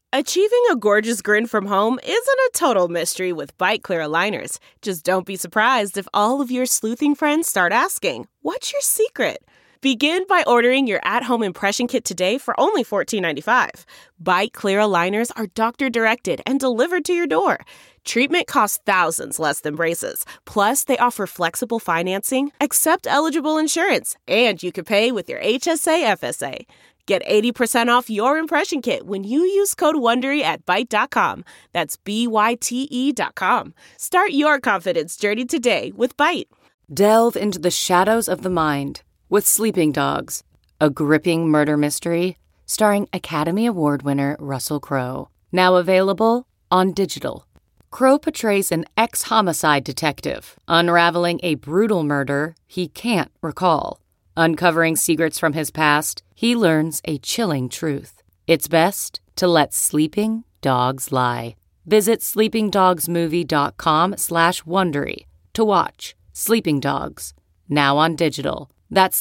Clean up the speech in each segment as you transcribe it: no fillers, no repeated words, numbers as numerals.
Achieving a gorgeous grin from home isn't a total mystery with Byte Clear aligners. Just don't be surprised if all of your sleuthing friends start asking, "What's your secret?" Begin by ordering your at-home impression kit today for only $14.95. Byte Clear aligners are doctor-directed and delivered to your door. Treatment costs thousands less than braces. Plus, they offer flexible financing, accept eligible insurance, and you can pay with your HSA FSA. Get 80% off your impression kit when you use code WONDERY at Byte.com. That's BYTE.com. Start your confidence journey today with Byte. Delve into the shadows of the mind with Sleeping Dogs, a gripping murder mystery starring Academy Award winner Russell Crowe. Now available on digital. Crowe portrays an ex-homicide detective unraveling a brutal murder he can't recall. Uncovering secrets from his past, he learns a chilling truth. It's best to let sleeping dogs lie. Visit sleepingdogsmovie.com/Wondery to watch Sleeping Dogs, now on digital. That's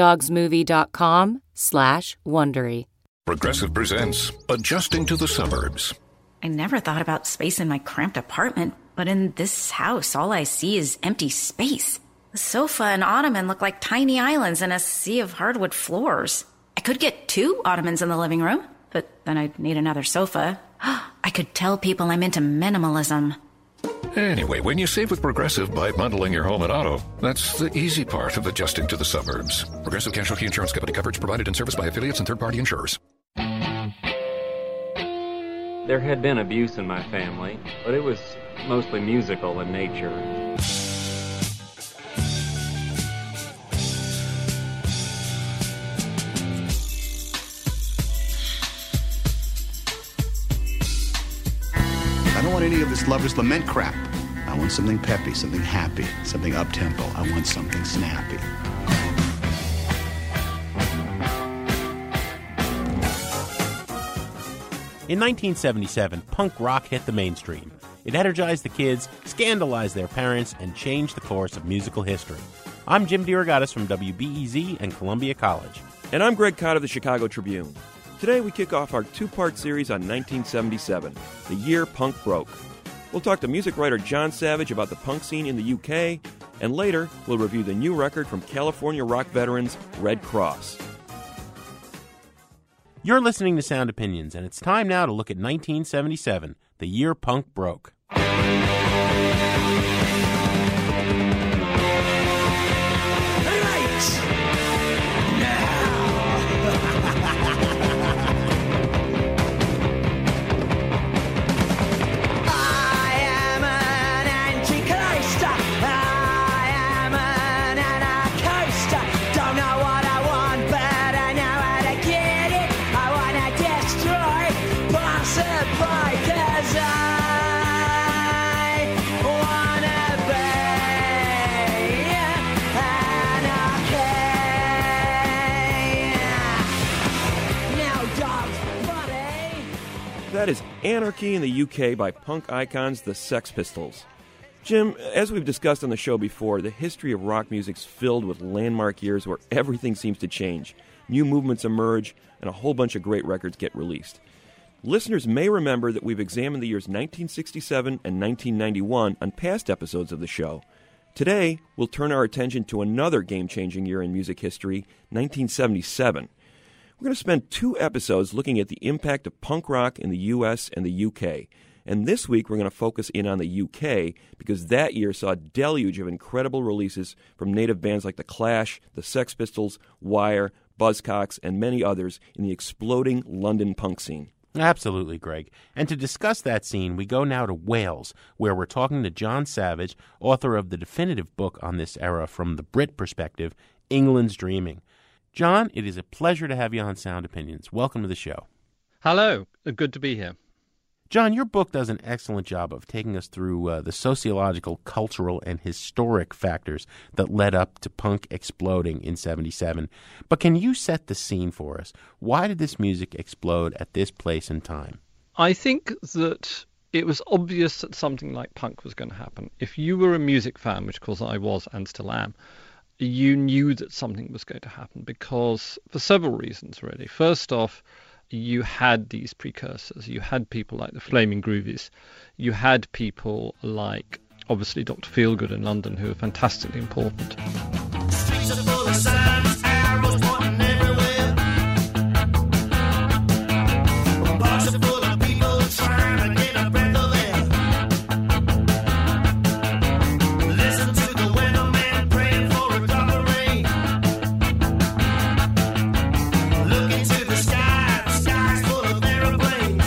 sleepingdogsmovie.com/Wondery. Progressive presents Adjusting to the Suburbs. I never thought about space in my cramped apartment, but in this house, all I see is empty space. The sofa and ottoman look like tiny islands in a sea of hardwood floors. I could get 2 ottomans in the living room, but then I'd need another sofa. I could tell people I'm into minimalism. Anyway, when you save with Progressive by bundling your home and auto, that's the easy part of adjusting to the suburbs. Progressive Casualty Insurance Company. Coverage provided and serviced by affiliates and third-party insurers. There had been abuse in my family, but it was mostly musical in nature. I don't want any of this lover's lament crap. I want something peppy, something happy, something up-tempo. I want something snappy. In 1977, punk rock hit the mainstream. It energized the kids, scandalized their parents, and changed the course of musical history. I'm Jim DeRogatis from WBEZ and Columbia College. And I'm Greg Cott of the Chicago Tribune. Today we kick off our 2-part series on 1977, the year punk broke. We'll talk to music writer John Savage about the punk scene in the UK, and later we'll review the new record from California rock veterans Red Cross. You're listening to Sound Opinions, and it's time now to look at 1977, the year punk broke. That is Anarchy in the UK by punk icons the Sex Pistols. Jim, as we've discussed on the show before, the history of rock music's filled with landmark years where everything seems to change. New movements emerge, and a whole bunch of great records get released. Listeners may remember that we've examined the years 1967 and 1991 on past episodes of the show. Today, we'll turn our attention to another game-changing year in music history, 1977. We're going to spend 2 episodes looking at the impact of punk rock in the U.S. and the U.K., and this week we're going to focus in on the U.K. because that year saw a deluge of incredible releases from native bands like The Clash, The Sex Pistols, Wire, Buzzcocks, and many others in the exploding London punk scene. Absolutely, Greg. And to discuss that scene, we go now to Wales, where we're talking to John Savage, author of the definitive book on this era from the Brit perspective, England's Dreaming. John, it is a pleasure to have you on Sound Opinions. Welcome to the show. Hello. Good to be here. John, your book does an excellent job of taking us through the sociological, cultural, and historic factors that led up to punk exploding in 77. But can you set the scene for us? Why did this music explode at this place and time? I think that it was obvious that something like punk was going to happen. If you were a music fan, which of course I was and still am, you knew that something was going to happen because for several reasons, really. First off, you had these precursors. You had people like the Flaming Groovies. You had people like, obviously, Dr. Feelgood in London, who are fantastically important. Streets are full of signs, arrows pointing everywhere. Bars are full of people trying to get a breath of air. Listen to the weatherman praying for a drop of rain. Look into the sky's full of aeroplanes.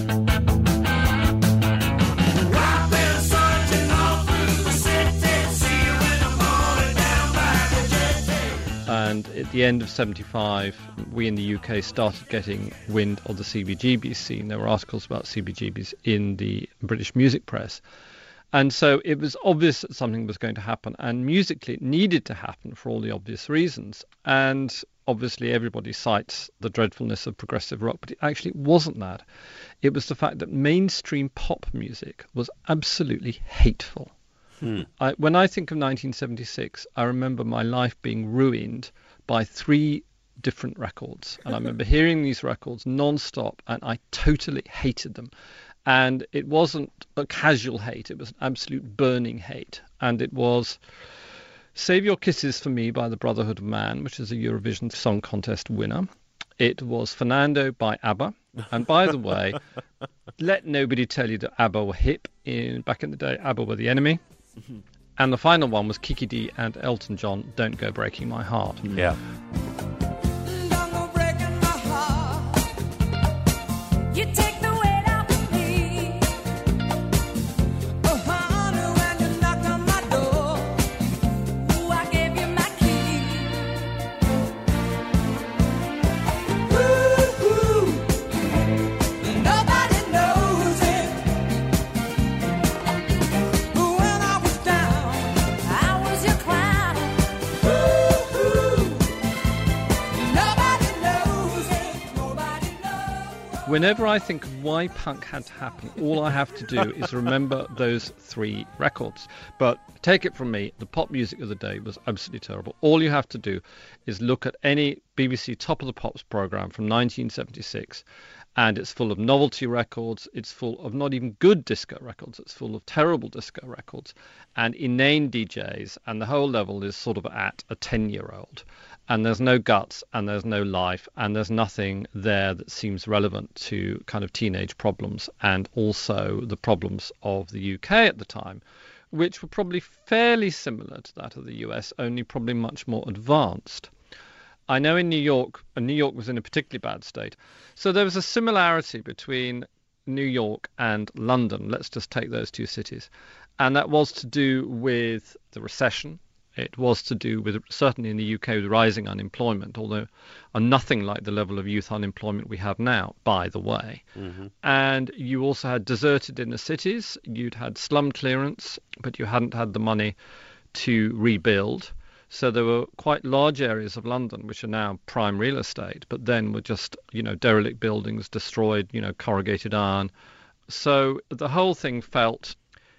I've been searching all through the city, see you in the morning down by the jetty. And at the end of 75, we in the UK started getting wind of the CBGB scene. There were articles about CBGBs in the British music press. And so it was obvious that something was going to happen. And musically, it needed to happen for all the obvious reasons. And obviously, everybody cites the dreadfulness of progressive rock, but it actually wasn't that. It was the fact that mainstream pop music was absolutely hateful. When I think of 1976, I remember my life being ruined by 3 different records. And I remember hearing these records non-stop, and I totally hated them. And it wasn't a casual hate. It was an absolute burning hate. And it was Save Your Kisses for Me by the Brotherhood of Man, which is a Eurovision Song Contest winner. It was Fernando by ABBA. And by the way, let nobody tell you that ABBA were hip. Back in the day, ABBA were the enemy. And the final one was Kiki Dee and Elton John, Don't Go Breaking My Heart. Yeah. Don't go breaking my heart. You take the weight off of me. Oh, honey, when you knock on my door, ooh, I gave you my key. Ooh, nobody knows it. But when I was down, I was your clown. Ooh, nobody knows it. Nobody knows. Whenever I think of why punk had to happen, all I have to do is remember those 3 records. But take it from me, the pop music of the day was absolutely terrible. All you have to do is look at any BBC Top of the Pops programme from 1976, and it's full of novelty records, it's full of not even good disco records, it's full of terrible disco records, and inane DJs, and the whole level is sort of at a 10-year-old. And there's no guts, and there's no life, and there's nothing there that seems relevant to kind of teenage problems, and also the problems of the UK at the time, which were probably fairly similar to that of the US, only probably much more advanced. I know in New York, and New York was in a particularly bad state, so there was a similarity between New York and London. Let's just take those 2 cities. And that was to do with the recession. It was to do with, certainly in the UK, with rising unemployment, although nothing like the level of youth unemployment we have now, by the way. And you also had deserted inner cities. You'd had slum clearance, but you hadn't had the money to rebuild. So there were quite large areas of London, which are now prime real estate, but then were just, derelict buildings, destroyed, corrugated iron. So the whole thing felt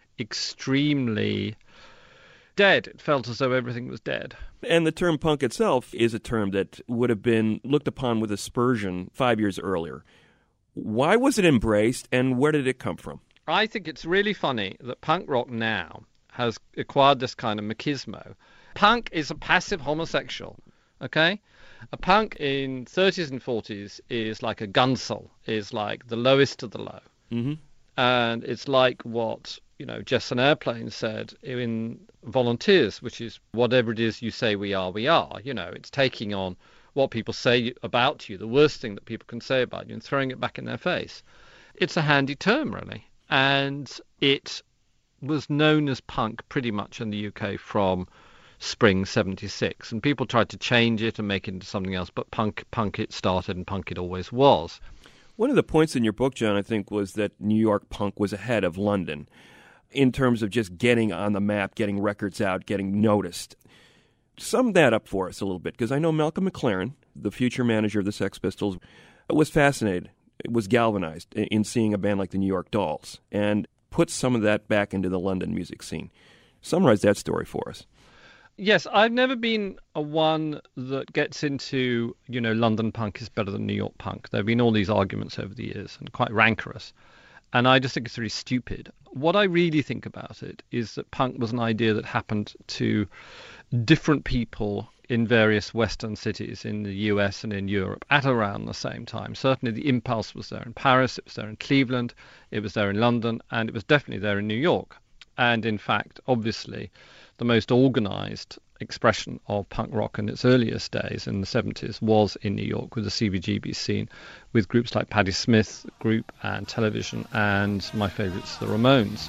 extremely dead. It felt as though everything was dead. And the term punk itself is a term that would have been looked upon with aspersion 5 years earlier. Why was it embraced, and where did it come from? I think it's really funny that punk rock now has acquired this kind of machismo. Punk is a passive homosexual, okay? A punk in 30s and 40s is like a gunsel, is like the lowest of the low. Mm-hmm. And it's like what, Jefferson Airplane said in Volunteers, which is whatever it is you say we are, we are. It's taking on what people say about you, the worst thing that people can say about you, and throwing it back in their face. It's a handy term, really. And it was known as punk pretty much in the UK from spring 76. And people tried to change it and make it into something else, but punk it started, and punk it always was. One of the points in your book, John, I think, was that New York punk was ahead of London in terms of just getting on the map, getting records out, getting noticed. Sum that up for us a little bit, because I know Malcolm McLaren, the future manager of the Sex Pistols, was fascinated, was galvanized in seeing a band like the New York Dolls, and put some of that back into the London music scene. Summarize that story for us. Yes, I've never been a one that gets into, London punk is better than New York punk. There have been all these arguments over the years and quite rancorous. And I just think it's really stupid. What I really think about it is that punk was an idea that happened to different people in various Western cities in the US and in Europe at around the same time. Certainly the impulse was there in Paris, it was there in Cleveland, it was there in London, and it was definitely there in New York. And in fact, obviously, the most organised expression of punk rock in its earliest days in the 70s was in New York with the CBGB scene, with groups like Patti Smith Group and Television, and my favourites, the Ramones.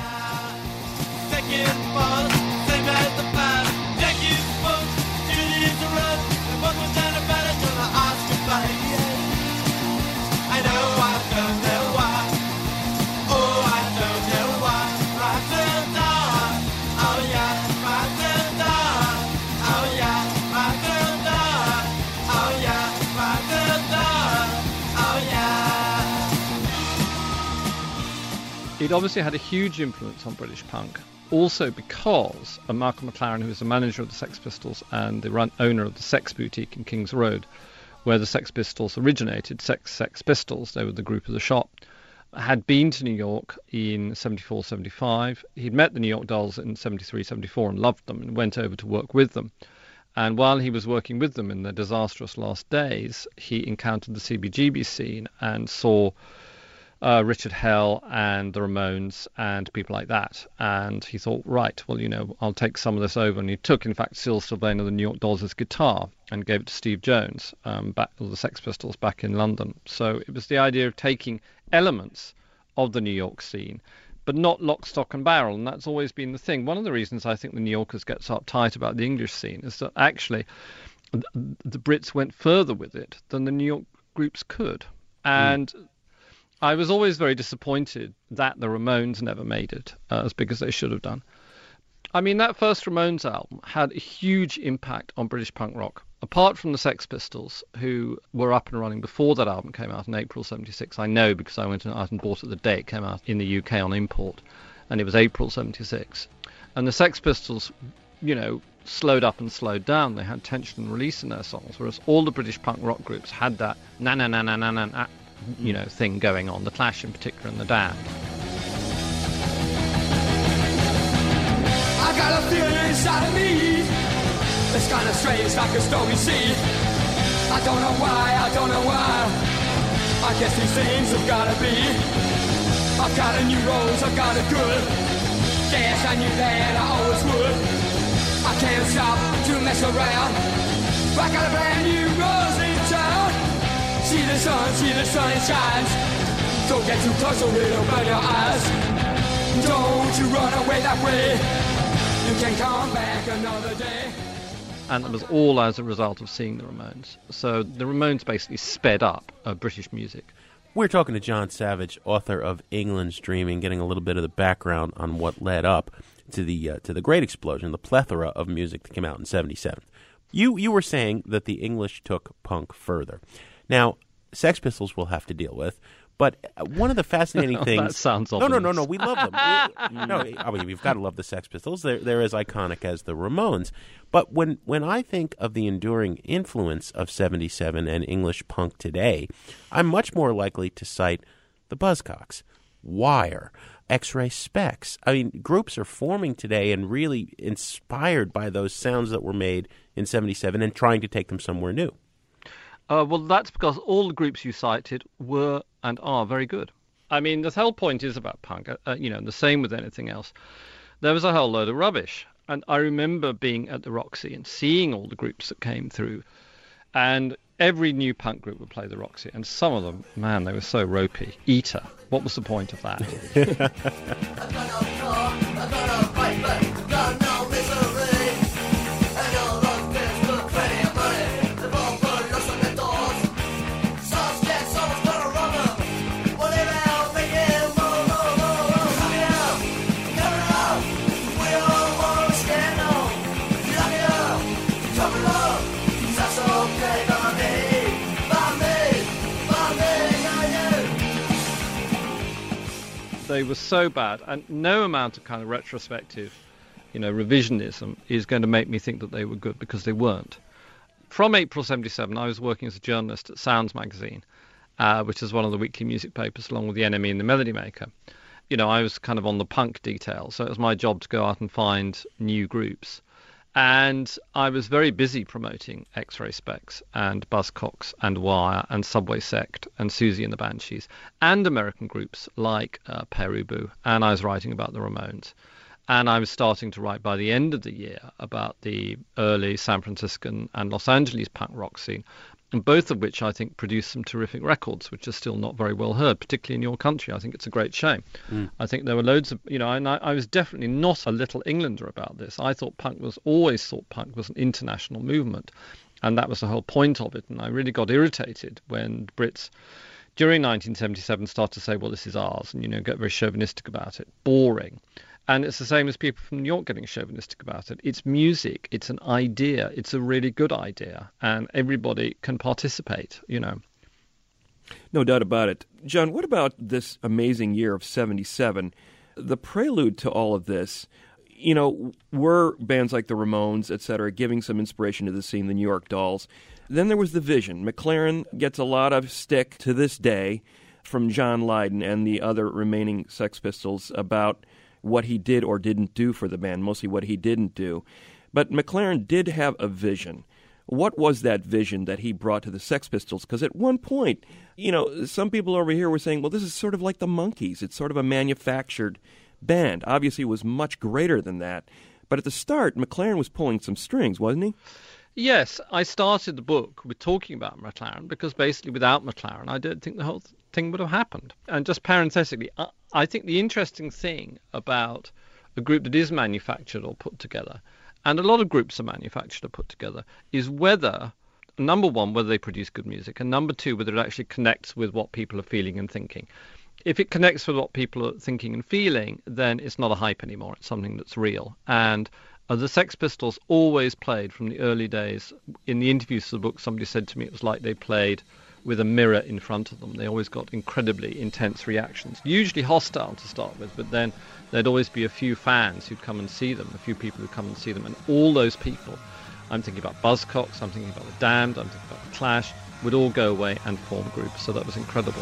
It obviously had a huge influence on British punk, also because Malcolm McLaren, who was the manager of the Sex Pistols and the owner of the Sex Boutique in King's Road, where the Sex Pistols originated, Sex Pistols, they were the group of the shop, had been to New York in 74, 75. He'd met the New York Dolls in 73, 74 and loved them and went over to work with them. And while he was working with them in their disastrous last days, he encountered the CBGB scene and saw Richard Hell and the Ramones and people like that. And he thought, right, well, I'll take some of this over. And he took, in fact, Syl Sylvain of the New York Dolls' guitar and gave it to Steve Jones, the Sex Pistols, back in London. So it was the idea of taking elements of the New York scene, but not lock, stock and barrel. And that's always been the thing. One of the reasons I think the New Yorkers get so uptight about the English scene is that actually the Brits went further with it than the New York groups could. And I was always very disappointed that the Ramones never made it as big as they should have done. I mean, that first Ramones album had a huge impact on British punk rock. Apart from the Sex Pistols, who were up and running before that album came out in April 76, I know because I went out and bought it the day it came out in the UK on import, and it was April 76. And the Sex Pistols, slowed up and slowed down. They had tension and release in their songs, whereas all the British punk rock groups had that na-na-na-na-na-na thing going on, the Clash in particular and the Damned. I got a feeling inside of me, it's kind of strange, like a stormy sea. I don't know why, I guess these things have gotta be. I've got a new rose, I've got a good. Yes, I knew that I always would. I can't stop to mess around. I got a brand new rose in town. See the sun it shines. Don't get too close or it'll burn your eyes. Don't you run away that way. You can come back another day. And it was all as a result of seeing the Ramones. So the Ramones basically sped up British music. We're talking to John Savage, author of England's Dreaming, getting a little bit of the background on what led up to the great explosion, the plethora of music that came out in 77. You were saying that the English took punk further. Now, Sex Pistols we'll have to deal with, but one of the fascinating things... That sounds No, we love them. We've got to love the Sex Pistols. They're as iconic as the Ramones. But when I think of the enduring influence of 77 and English punk today, I'm much more likely to cite the Buzzcocks, Wire, X-Ray Spex. I mean, groups are forming today and really inspired by those sounds that were made in 77 and trying to take them somewhere new. Well, that's because all the groups you cited were and are very good. I mean, the whole point is about punk, the same with anything else. There was a whole load of rubbish. And I remember being at the Roxy and seeing all the groups that came through. And every new punk group would play the Roxy. And some of them, man, they were so ropey. Eater. What was the point of that? They were so bad, and no amount of kind of retrospective revisionism is going to make me think that they were good, because they weren't. From April 77, I was working as a journalist at Sounds magazine, which is one of the weekly music papers, along with The NME and The Melody Maker. I was kind of on the punk detail, so it was my job to go out and find new groups. And I was very busy promoting X-Ray Specs and Buzzcocks and Wire and Subway Sect and Susie and the Banshees and American groups like Pere Ubu, and I was writing about the Ramones. And I was starting to write by the end of the year about the early San Franciscan and Los Angeles punk rock scene, and both of which I think produced some terrific records, which are still not very well heard, particularly in your country. I think it's a great shame. I think there were loads of, and I was definitely not a little Englander about this. I always thought punk was an international movement, and that was the whole point of it. And I really got irritated when Brits, during 1977, started to say, well, this is ours, and, get very chauvinistic about it. Boring. And it's the same as people from New York getting chauvinistic about it. It's music. It's an idea. It's a really good idea. And everybody can participate, No doubt about it. John, what about this amazing year of 77? The prelude to all of this, were bands like the Ramones, et cetera, giving some inspiration to the scene, the New York Dolls. Then there was the Vision. McLaren gets a lot of stick to this day from John Lydon and the other remaining Sex Pistols about what he did or didn't do for the band, mostly what he didn't do. But McLaren did have a vision. What was that vision that he brought to the Sex Pistols? Because at one point, some people over here were saying, well, this is sort of like the Monkees. It's sort of a manufactured band. Obviously, it was much greater than that. But at the start, McLaren was pulling some strings, wasn't he? Yes, I started the book with talking about McLaren because basically without McLaren, I don't think the whole thing would have happened. And just parenthetically, I think the interesting thing about a group that is manufactured or put together, and a lot of groups are manufactured or put together, is whether, number one, whether they produce good music, and number two, whether it actually connects with what people are feeling and thinking. If it connects with what people are thinking and feeling, then it's not a hype anymore. It's something that's real. And the Sex Pistols always played from the early days. In the interviews for the book, somebody said to me it was like they played with a mirror in front of them. They always got incredibly intense reactions, usually hostile to start with, but then there'd always be a few fans who'd come and see them, a few people who'd come and see them, and all those people, I'm thinking about Buzzcocks, I'm thinking about The Damned, I'm thinking about The Clash, would all go away and form groups, so that was incredible.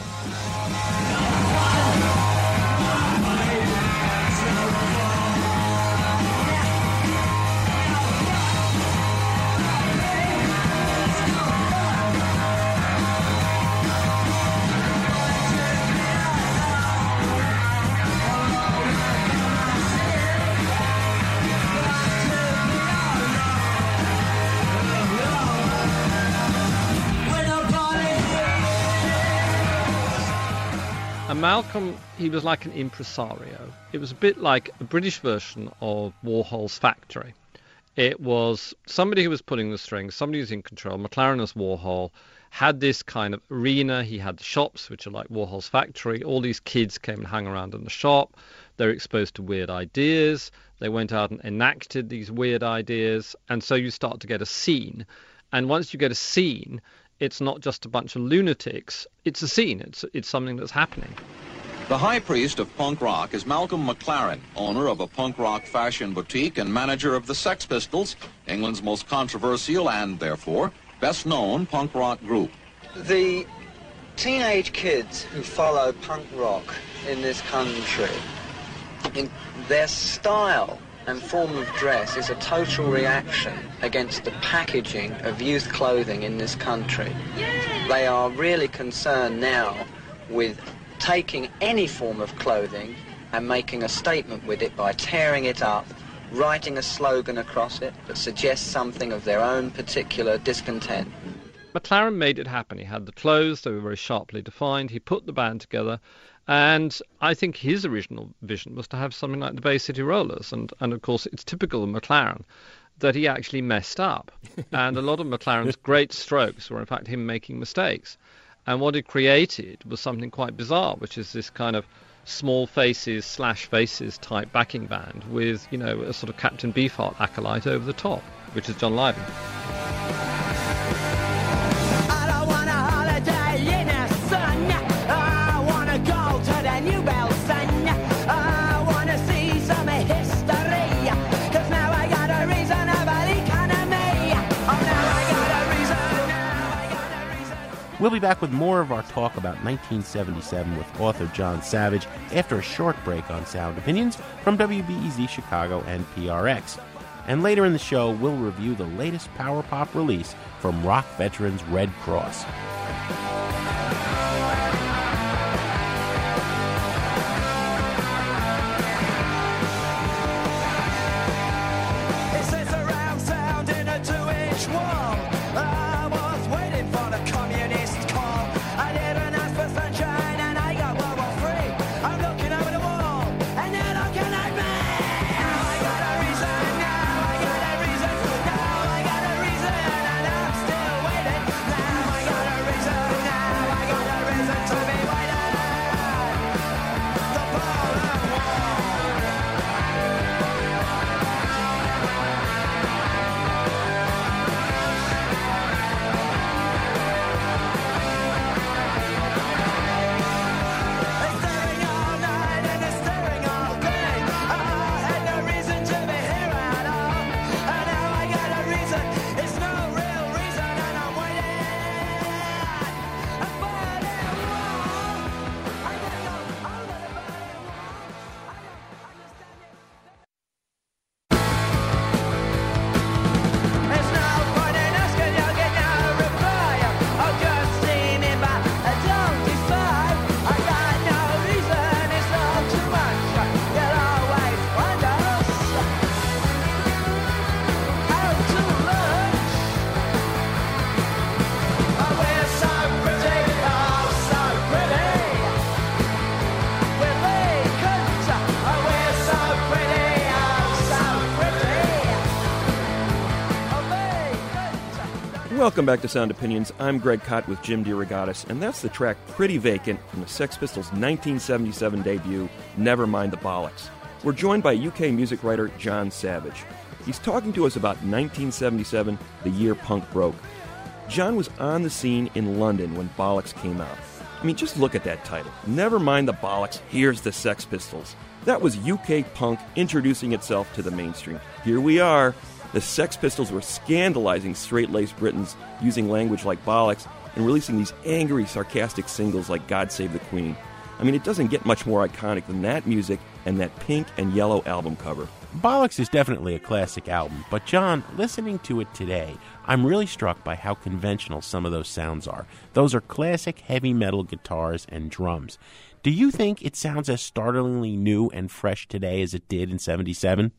And Malcolm, he was like an impresario. It was a bit like a British version of Warhol's Factory. It was somebody who was pulling the strings, somebody who was in control. McLaren as Warhol had this kind of arena. He had the shops, which are like Warhol's Factory. All these kids came and hung around in the shop. They were exposed to weird ideas. They went out and enacted these weird ideas. And so you start to get a scene. And once you get a scene, it's not just a bunch of lunatics. It's a scene. It's something that's happening. The high priest of punk rock is Malcolm McLaren, owner of a punk rock fashion boutique and manager of the Sex Pistols, England's most controversial and, therefore, best-known punk rock group. The teenage kids who follow punk rock in this country, in their style and form of dress is a total reaction against the packaging of youth clothing in this country. They are really concerned now with taking any form of clothing and making a statement with it by tearing it up, writing a slogan across it that suggests something of their own particular discontent. McLaren made it happen. He had the clothes, they were very sharply defined. He put the band together. And I think his original vision was to have something like the Bay City Rollers. And of course, it's typical of McLaren that he actually messed up. And a lot of McLaren's great strokes were, in fact, him making mistakes. And what it created was something quite bizarre, which is this kind of small faces / faces type backing band with, a sort of Captain Beefheart acolyte over the top, which is John Lydon. New Bell, son, I wanna see some history, 'cause We'll be back with more of our talk about 1977 with author John Savage after a short break on Sound Opinions from WBEZ Chicago and PRX. And later in the show, we'll review the latest power pop release from rock veterans Red Cross. Welcome back to Sound Opinions. I'm Greg Kot with Jim DeRogatis, and that's the track Pretty Vacant from the Sex Pistols' 1977 debut, Never Mind the Bollocks. We're joined by UK music writer John Savage. He's talking to us about 1977, the year punk broke. John was on the scene in London when Bollocks came out. I mean, just look at that title. Never mind the Bollocks, here's the Sex Pistols. That was UK punk introducing itself to the mainstream. Here we are. The Sex Pistols were scandalizing straight-laced Britons using language like bollocks and releasing these angry, sarcastic singles like God Save the Queen. I mean, it doesn't get much more iconic than that music and that pink and yellow album cover. Bollocks is definitely a classic album, but John, listening to it today, I'm really struck by how conventional some of those sounds are. Those are classic heavy metal guitars and drums. Do you think it sounds as startlingly new and fresh today as it did in 77?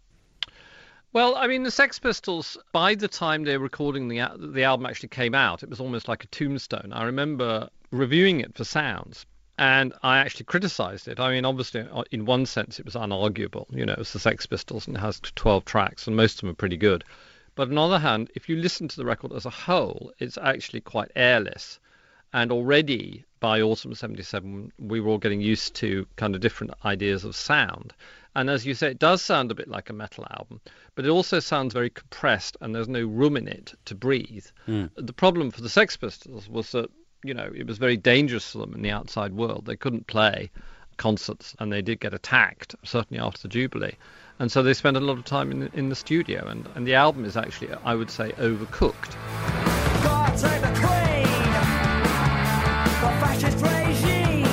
Well, I mean, the Sex Pistols, by the time they were recording the album actually came out, it was almost like a tombstone. I remember reviewing it for Sounds, and I actually criticized it. I mean, obviously, in one sense, it was unarguable. You know, it's the Sex Pistols, and it has 12 tracks, and most of them are pretty good. But on the other hand, if you listen to the record as a whole, it's actually quite airless. And already, by autumn 77, we were all getting used to kind of different ideas of sound. And as you say, it does sound a bit like a metal album, but it also sounds very compressed and there's no room in it to breathe. The problem for the Sex Pistols was that, you know, it was very dangerous for them in the outside world. They couldn't play concerts and they did get attacked, certainly after the Jubilee. And so they spent a lot of time in the studio. And the album is actually, I would say, overcooked. God save the Queen, the fascist regime,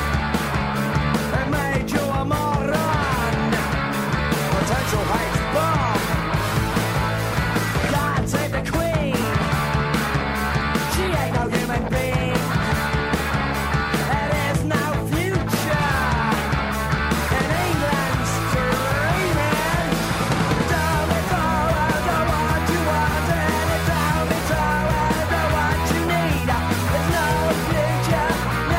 it made you a moron, potential hate bomb. God save the Queen, she ain't no human being, there is no future in England's dreaming. Tell me so, I don't want you want it, tell me so, I don't want you need. There's no future,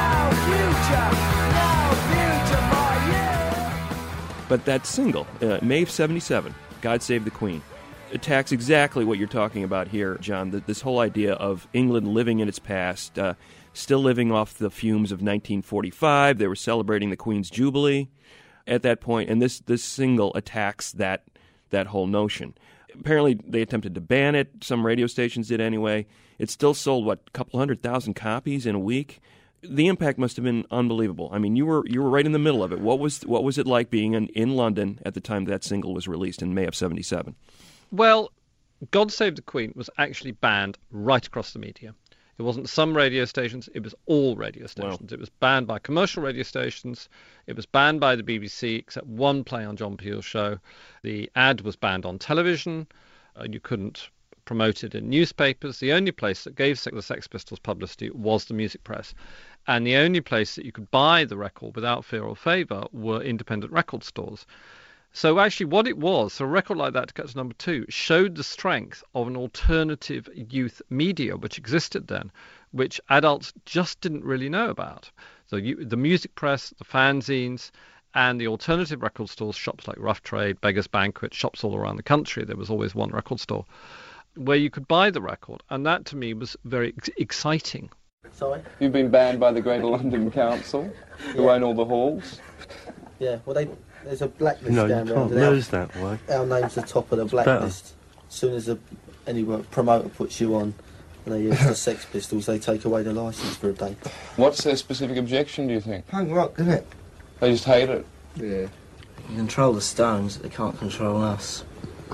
no future, no future for you. But that single, May of 77, God Save the Queen, attacks exactly what you're talking about here, John, this whole idea of England living in its past, still living off the fumes of 1945. They were celebrating the Queen's Jubilee at that point, and this single attacks that whole notion. Apparently, they attempted to ban it. Some radio stations did anyway. It still sold, a couple 100,000 copies in a week? The impact must have been unbelievable. I mean, you were right in the middle of it. What was it like being in London at the time that single was released in May of 77? Well, God Save the Queen was actually banned right across the media. It wasn't some radio stations, it was all radio stations. Wow. It was banned by commercial radio stations. It was banned by the BBC, except one play on John Peel's show. The ad was banned on television. You couldn't promote it in newspapers. The only place that gave the Sex Pistols publicity was the music press. And the only place that you could buy the record without fear or favour were independent record stores. So actually what it was, so a record like that, to get to number 2, showed the strength of an alternative youth media which existed then, which adults just didn't really know about. So the music press, the fanzines, and the alternative record stores, shops like Rough Trade, Beggar's Banquet, shops all around the country, there was always one record store, where you could buy the record. And that to me was very exciting. Sorry? You've been banned by the Greater London Council, who own all the halls. Yeah, well, there's a blacklist no, down you there. can't lose that way. Our name's the top of the blacklist. As soon as any promoter puts you on and they use the Sex Pistols, they take away the licence for a day. What's their specific objection, do you think? Punk rock, isn't it? They just hate it. Yeah. You control the Stones, they can't control us.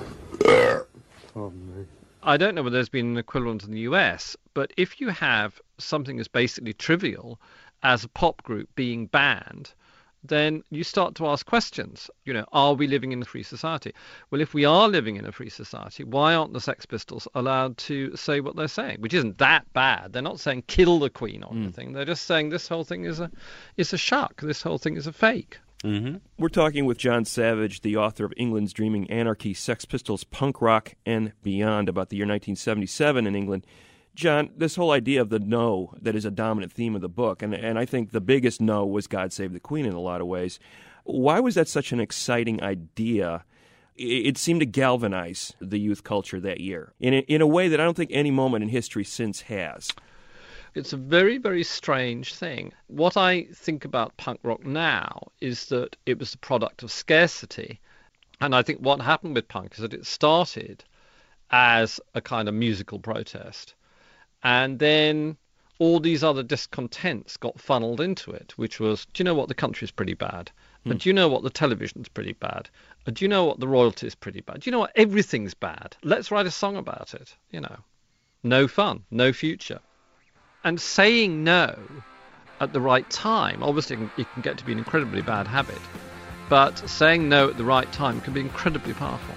I don't know whether there's been an equivalent in the US, but if you have something as basically trivial as a pop group being banned, then you start to ask questions. You know, are we living in a free society? Well, if we are living in a free society, why aren't the Sex Pistols allowed to say what they're saying? Which isn't that bad. They're not saying kill the Queen or anything. They're just saying this whole thing is a shuck. This whole thing is a fake. Mm-hmm. We're talking with John Savage, the author of England's Dreaming Anarchy, Sex Pistols, Punk Rock, and Beyond, about the year 1977 in England. John, this whole idea of the no that is a dominant theme of the book, and I think the biggest no was God Save the Queen in a lot of ways. Why was that such an exciting idea? It seemed to galvanize the youth culture that year in a way that I don't think any moment in history since has. It's a very, very strange thing. What I think about punk rock now is that it was the product of scarcity. And I think what happened with punk is that it started as a kind of musical protest. And then all these other discontents got funneled into it, which was, do you know what, the country's pretty bad? But do you know what, the television's pretty bad? Do you know what, the royalty's pretty bad? Do you know what, everything's bad? Let's write a song about it, you know. No fun, no future. And saying no at the right time, obviously it can get to be an incredibly bad habit, but saying no at the right time can be incredibly powerful.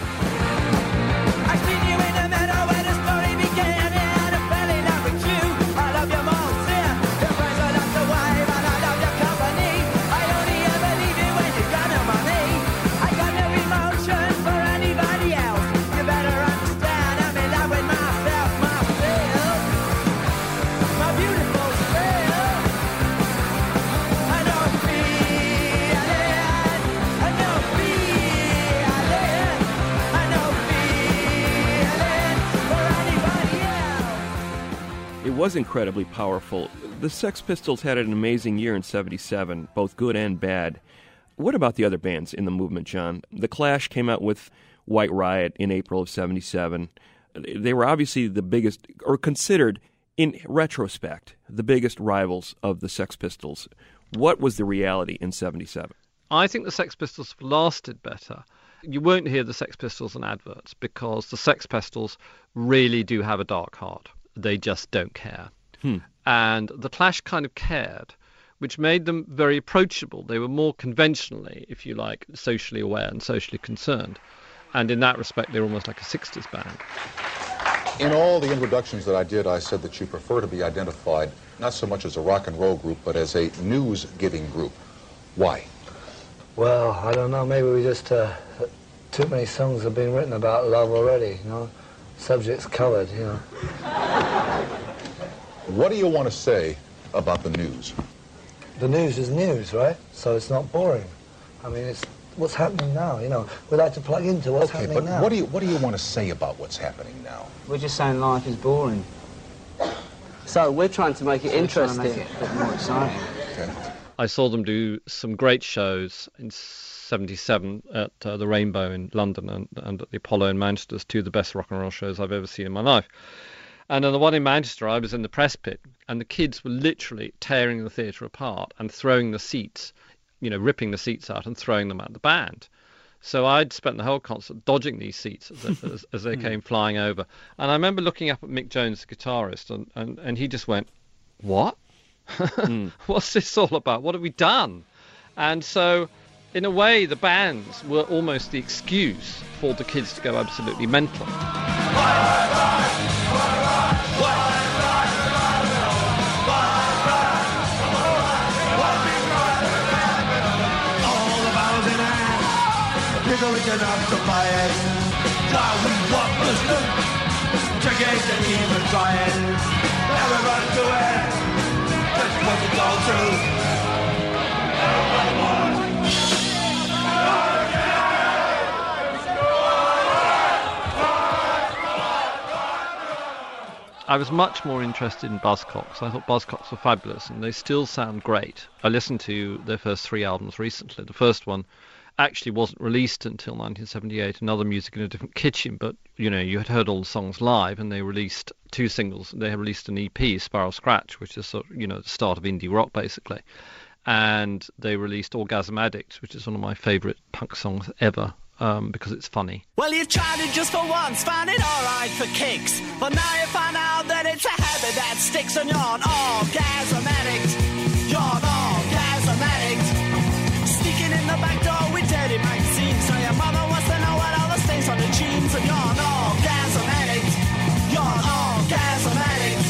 Was incredibly powerful. The Sex Pistols had an amazing year in 77, both good and bad. What about the other bands in the movement, John? The Clash came out with White Riot in April of 77. They were obviously the biggest, or considered, in retrospect, the biggest rivals of the Sex Pistols. What was the reality in 77? I think the Sex Pistols have lasted better. You won't hear the Sex Pistols in adverts because the Sex Pistols really do have a dark heart. They just don't care. And the Clash kind of cared, which made them very approachable. They were more conventionally, if you like, socially aware and socially concerned. And in that respect, they were almost like a 60s band. In all the introductions that I did, I said that you prefer to be identified not so much as a rock and roll group, but as a news-giving group. Why? Well, I don't know. Maybe we just, too many songs have been written about love already, you know. Subjects covered, you know. What do you want to say about the news? The news is news, right? So it's not boring. I mean, it's what's happening now, you know. We like to plug into what's happening now. Okay, but what do you want to say about what's happening now? We're just saying life is boring. So we're trying to make it interesting. Make it a bit more exciting. Okay. I saw them do some great shows in 77 at the Rainbow in London and at the Apollo in Manchester, two of the best rock and roll shows I've ever seen in my life. And on the one in Manchester, I was in the press pit, and the kids were literally tearing the theatre apart and throwing the seats, you know, ripping the seats out and throwing them at the band. So I'd spent the whole concert dodging these seats as they came flying over. And I remember looking up at Mick Jones, the guitarist, and he just went, "What? What's this all about? What have we done?" And so, in a way, the bands were almost the excuse for the kids to go absolutely mental. Rich enough to buy it. Now we want the snoop. Chickens and even trying. Everybody do it. Just what you go through. I was much more interested in Buzzcocks. I thought Buzzcocks were fabulous, and they still sound great. I listened to their first 3 albums recently. The first one actually wasn't released until 1978, Another Music in a Different Kitchen, but you had heard all the songs live, and they released 2 singles. They released an EP, Spiral Scratch, which is sort of, the start of indie rock basically, and they released Orgasm Addict, which is one of my favourite punk songs ever, because it's funny. Well, you've tried it just for once, found it alright for kicks, but now you find out that it's a habit that sticks, and you're an orgasm addict. You're an orgasm addict. Sneaking in the back door with dirty magazines, so your mother wants to know what all the stains on the jeans, and you're an orgasm addict. You're an orgasm addict.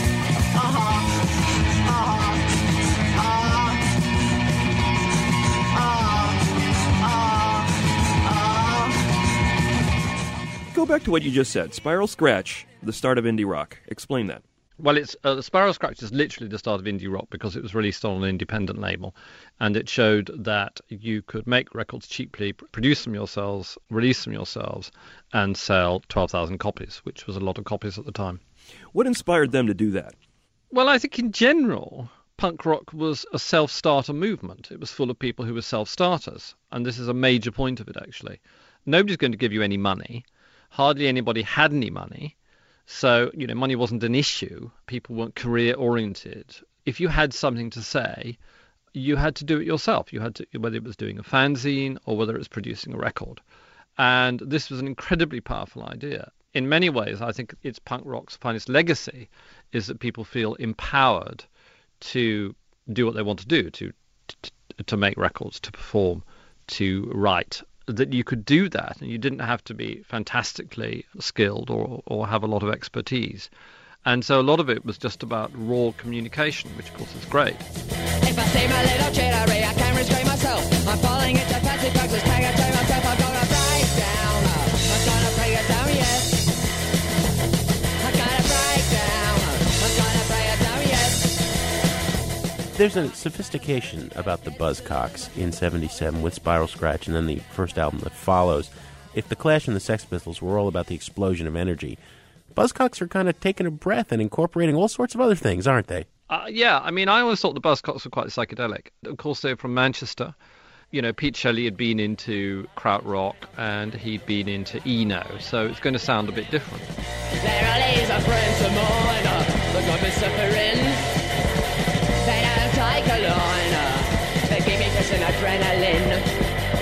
Go back to what you just said. Spiral Scratch, the start of indie rock. Explain that. Well, it's the Spiral Scratch is literally the start of indie rock because it was released on an independent label, and it showed that you could make records cheaply, produce them yourselves, release them yourselves, and sell 12,000 copies, which was a lot of copies at the time. What inspired them to do that? Well, I think in general, punk rock was a self-starter movement. It was full of people who were self-starters, and this is a major point of it, actually. Nobody's going to give you any money. Hardly anybody had any money. So, money wasn't an issue. People weren't career-oriented. If you had something to say, you had to do it yourself. You had to, whether it was doing a fanzine or whether it was producing a record. And this was an incredibly powerful idea. In many ways, I think it's punk rock's finest legacy is that people feel empowered to do what they want to do, to make records, to perform, to write. That you could do that, and you didn't have to be fantastically skilled or have a lot of expertise. And so a lot of it was just about raw communication, which of course is great. If I see my little jittery, I can't restrain myself. I'm falling into fancy practice, can't contain myself. I'm gonna break down. I'm gonna break it down, yes. I'm gonna break down. I'm gonna break it down, yes. There's a sophistication about the Buzzcocks in 77 with Spiral Scratch and then the first album that follows. If the Clash and the Sex Pistols were all about the explosion of energy, Buzzcocks are kind of taking a breath and incorporating all sorts of other things, aren't they? Yeah, I mean, I always thought the Buzzcocks were quite psychedelic. Of course, they're from Manchester. Pete Shelley had been into krautrock and he'd been into Eno, so it's going to sound a bit different. There is a friend to mine, the God is suffering. They don't take a line, they give me just an adrenaline.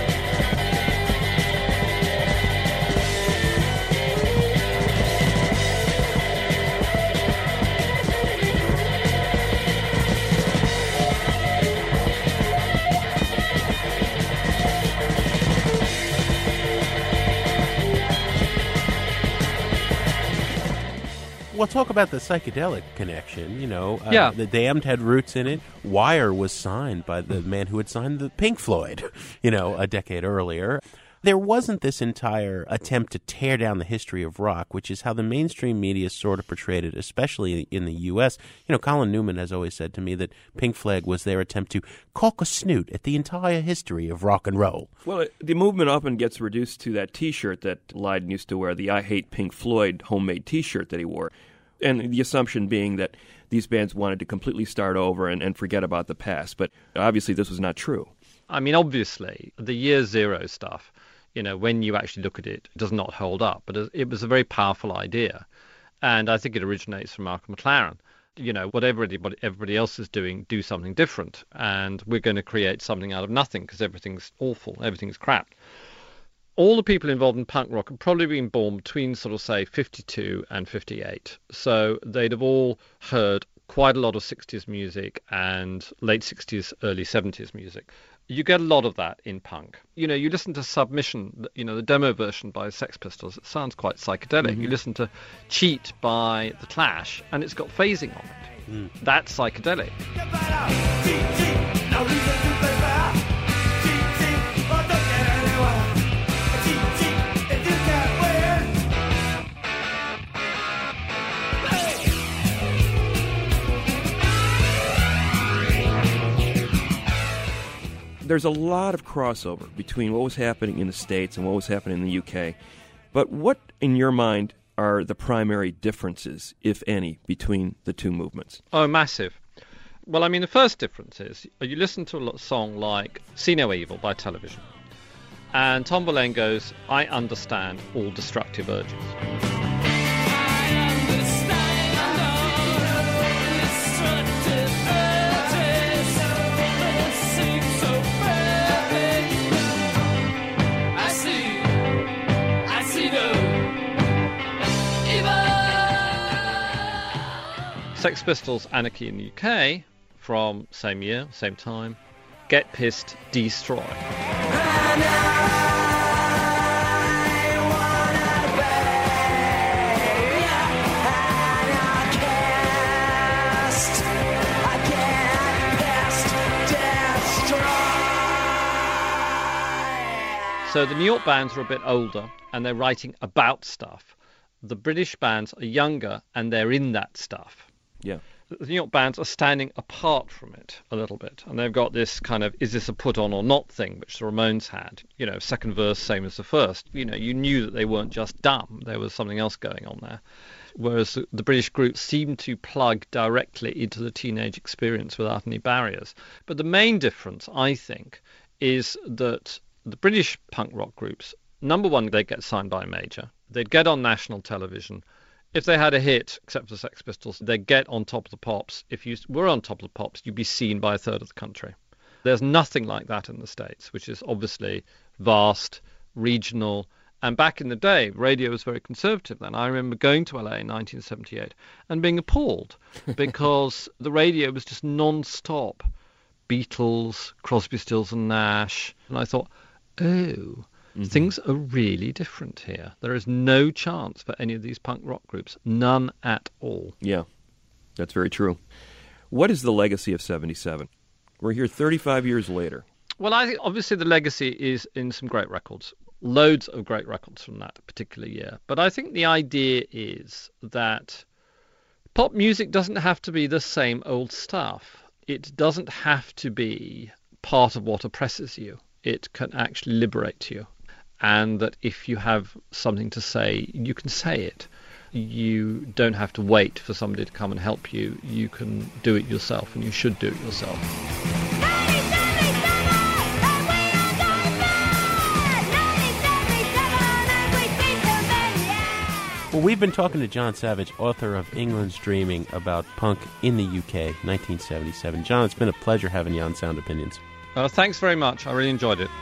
Well, talk about the psychedelic connection, Yeah. The Damned had roots in it. Wire was signed by the man who had signed the Pink Floyd, a decade earlier. There wasn't this entire attempt to tear down the history of rock, which is how the mainstream media sort of portrayed it, especially in the U.S. Colin Newman has always said to me that Pink Flag was their attempt to caulk a snoot at the entire history of rock and roll. Well, the movement often gets reduced to that T-shirt that Lydon used to wear, the I Hate Pink Floyd homemade T-shirt that he wore. And the assumption being that these bands wanted to completely start over and forget about the past. But obviously this was not true. I mean, obviously, the Year Zero stuff, when you actually look at it, does not hold up. But it was a very powerful idea. And I think it originates from Malcolm McLaren. Whatever everybody else is doing, do something different. And we're going to create something out of nothing because everything's awful, everything's crap. all the people involved in punk rock had probably been born between sort of, say, 52 and 58. So they'd have all heard quite a lot of 60s music and late 60s, early 70s music. You get a lot of that in punk. You know, you listen to Submission, you know, the demo version by Sex Pistols, it sounds quite psychedelic. Mm-hmm. You listen to Cheat by The Clash, and it's got phasing on it. That's psychedelic. There's a lot of crossover between what was happening in the States and what was happening in the UK. But what, in your mind, are the primary differences, if any, between the two movements? Oh, massive. Well, I mean, the first difference is you listen to a song like See No Evil by Television, and Tom Verlaine goes, I understand all destructive urges. Sex Pistols, Anarchy in the UK, from same year, same time, Get Pissed, Destroy. So the New York bands are a bit older and they're writing about stuff. The British bands are younger and they're in that stuff. Yeah. The New York bands are standing apart from it a little bit, and they've got this kind of, is this a put on or not thing, which the Ramones had. You know, second verse, same as the first. You know, you knew that they weren't just dumb. There was something else going on there. Whereas the British groups seemed to plug directly into the teenage experience without any barriers. But the main difference, I think, is that the British punk rock groups, number one, they'd get signed by a major. They'd get on national television. If they had a hit, except for Sex Pistols, they'd get on Top of the Pops. If you were on Top of the Pops, you'd be seen by a third of the country. There's nothing like that in the States, which is obviously vast, regional. And back in the day, radio was very conservative then. I remember going to LA in 1978 and being appalled because the radio was just non-stop. Beatles, Crosby, Stills and Nash. And I thought, oh... Mm-hmm. Things are really different here. There is no chance for any of these punk rock groups. None at all. Yeah, that's very true. What is the legacy of 77? We're here 35 years later. Well, I think obviously the legacy is in some great records. Loads of great records from that particular year. But I think the idea is that pop music doesn't have to be the same old stuff. It doesn't have to be part of what oppresses you. It can actually liberate you. And that if you have something to say, you can say it. You don't have to wait for somebody to come and help you. You can do it yourself, and you should do it yourself. Well, we've been talking to John Savage, author of England's Dreaming, about punk in the UK, 1977. John, it's been a pleasure having you on Sound Opinions. Thanks very much. I really enjoyed it.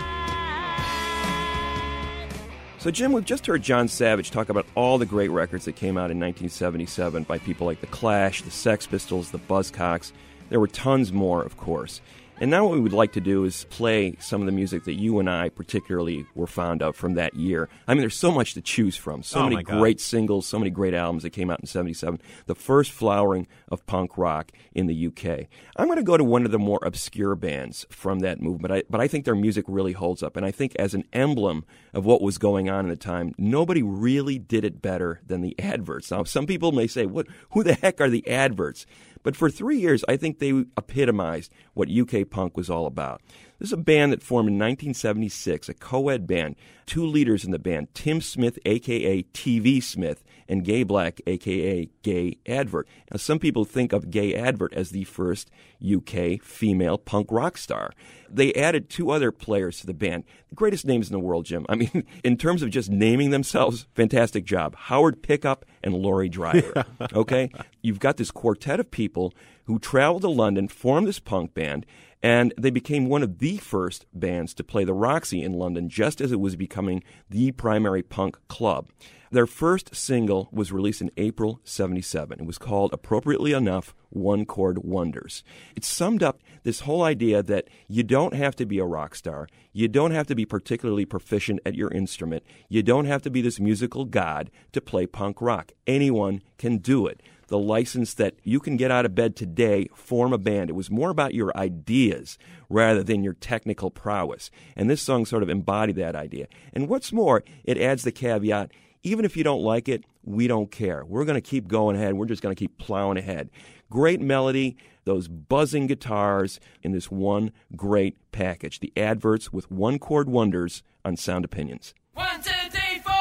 So, Jim, we've just heard John Savage talk about all the great records that came out in 1977 by people like The Clash, the Sex Pistols, the Buzzcocks. There were tons more, of course. And now what we would like to do is play some of the music that you and I particularly were fond of from that year. I mean, there's so much to choose from. So many great singles, so many great albums that came out in 77. The first flowering of punk rock in the UK. I'm going to go to one of the more obscure bands from that movement, but I think their music really holds up. And I think as an emblem of what was going on at the time, nobody really did it better than the Adverts. Now, some people may say, who the heck are the Adverts? But for 3 years, I think they epitomized what UK punk was all about. This is a band that formed in 1976, a co-ed band. Two leaders in the band, Tim Smith, a.k.a. TV Smith, and Gay Black, a.k.a. Gay Advert. Now, some people think of Gay Advert as the first UK female punk rock star. They added two other players to the band. The greatest names in the world, Jim. I mean, in terms of just naming themselves, fantastic job. Howard Pickup and Laurie Driver. Okay? You've got this quartet of people who traveled to London, formed this punk band, And they became one of the first bands to play the Roxy in London just as it was becoming the primary punk club. Their first single was released in April 1977. It was called, appropriately enough, One Chord Wonders. It summed up this whole idea that you don't have to be a rock star. You don't have to be particularly proficient at your instrument. You don't have to be this musical god to play punk rock. Anyone can do it. The license that you can get out of bed today, form a band. It was more about your ideas rather than your technical prowess. And this song sort of embodied that idea. And what's more, it adds the caveat, even if you don't like it, we don't care. We're going to keep going ahead. We're just going to keep plowing ahead. Great melody, those buzzing guitars in this one great package. The Adverts with One Chord Wonders on Sound Opinions. 1, 2, 3, 4.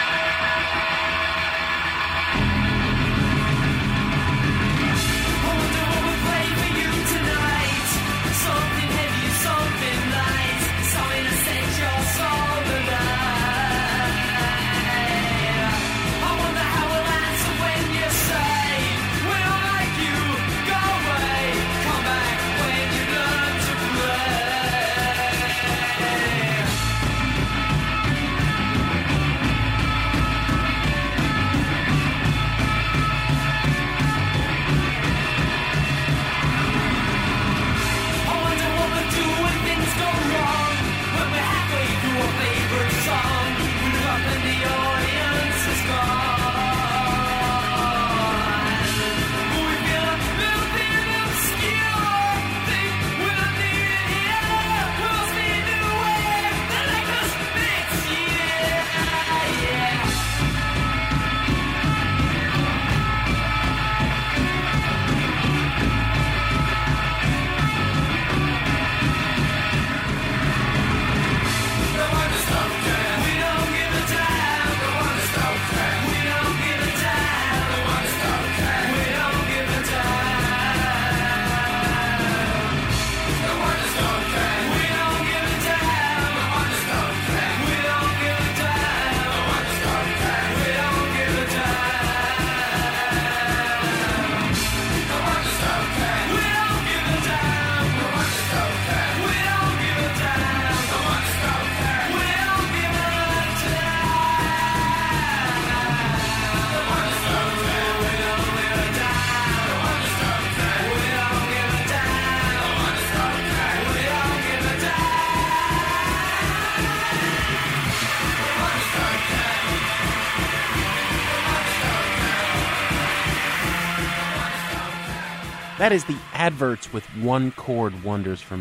That is the Adverts with One Chord Wonders from